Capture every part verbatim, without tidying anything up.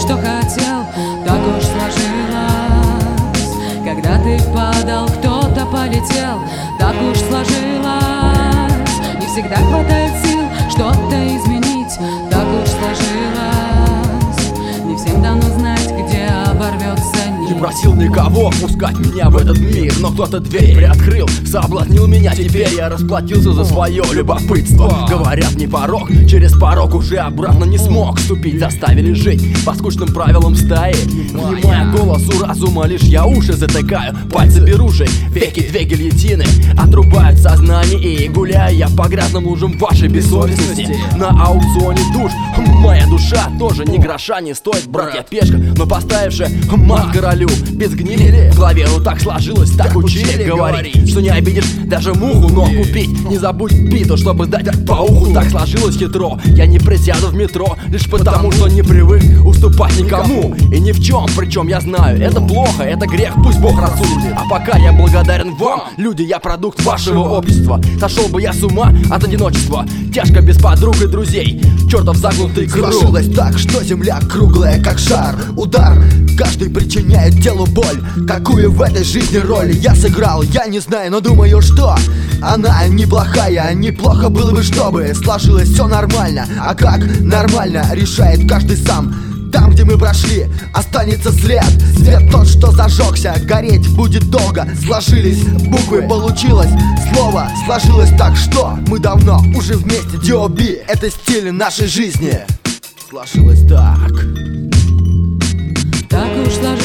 что хотел, так уж сложилось. Когда ты падал, кто-то полетел, так уж сложилось. Не всегда хватает сил что-то изменить, так уж сложилось. Не всем дано знать, где оборвется нить. Не просил никого пускать меня в этот мир, но кто-то дверь приоткрыл, соблазнил меня. Теперь я расплатился за свое любопытство. Говорят, не порог, через порог уже обратно не смог ступить. Заставили жить по скучным правилам стаи. Внимая голосу разума, лишь я уши затыкаю. Пальцы берушей, веки две гильотины отрубают сознание. И гуляю я по грязным лужам вашей бессовестности. На аукционе душ моя душа тоже ни гроша не стоит. Брат, я пешка, но поставившая мат королю. Без гнили в голове, ну так сложилось, так учили говорить, что не обидишь даже муху, но купить не забудь биту, чтобы дать по уху. Так сложилось хитро, я не присяду в метро лишь потому, что не привык уступать никому и ни в чем. Причем я знаю, это плохо, это грех, пусть Бог рассудит. А пока я благодарен вам, люди, я продукт вашего общества. Сошел бы я с ума от одиночества, тяжко без подруг и друзей, чертов загнутый круг. Сложилось так, что земля круглая, как шар. Удар каждый причиняет телу боль. Какую в этой жизни роль я сыграл, я не знаю, но думаю, что она неплохая. Неплохо было бы, чтобы сложилось все нормально. А как нормально, решает каждый сам. Там, где мы прошли, останется след. Свет тот, что зажегся, гореть будет долго. Сложились буквы, получилось слово. Сложилось так, что мы давно уже вместе. ди о би — это стиль нашей жизни. Сложилось так. Так уж сложилось,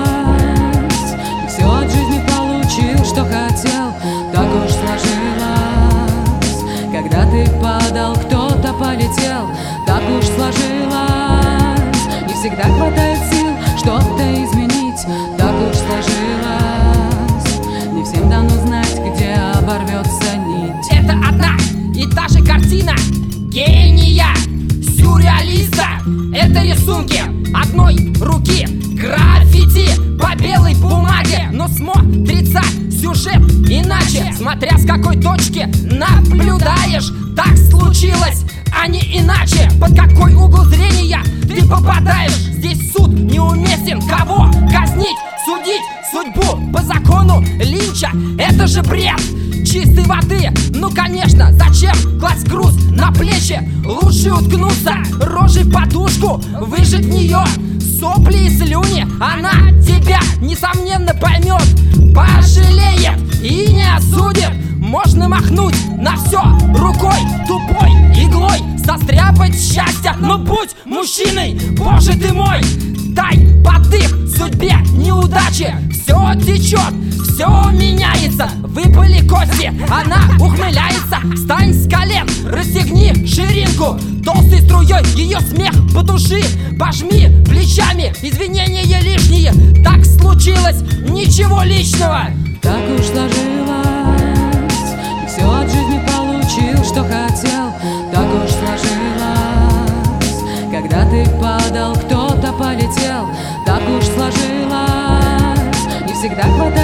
и все от жизни получил, что хотел. Так уж сложилось, когда ты падал, кто-то полетел. Так уж сложилось, не всегда хватает сил что-то изменить. Так уж сложилось, не всем дано знать, где оборвется нить. Это одна и та же картина гения, сюрреалиста. Это рисунки одной руки, граффити по белой бумаге. Но смотрится сюжет иначе, смотря с какой точки наблюдаешь. Так случилось, а не иначе. Под какой угол зрения ты попадаешь? Здесь суд неуместен. Кого казнить, судить судьбу по закону Линча? Это же бред чистой воды. Ну конечно, зачем класть груз на плечи? Лучше уткнуться рожей в подушку, выжать в нее сопли и слюни. Она тебя, несомненно, поймет, пожалеет и не осудит. Можно махнуть на все рукой, тупой иглой, состряпать счастье. Но будь мужчиной, боже ты мой, дай подых судьбе неудачи. Все течет, все меняется, выпали кости. Она ухмыляется, встань с колен, расстегни ширинку. Толстой струей ее смех потуши, пожми плечами, извинения лишние. Так случилось, ничего личного. Так уж сложилось, и все от жизни получил, что хотел. Так уж сложилось, когда ты падал, кто-то полетел. Так уж сложилось, не всегда хватает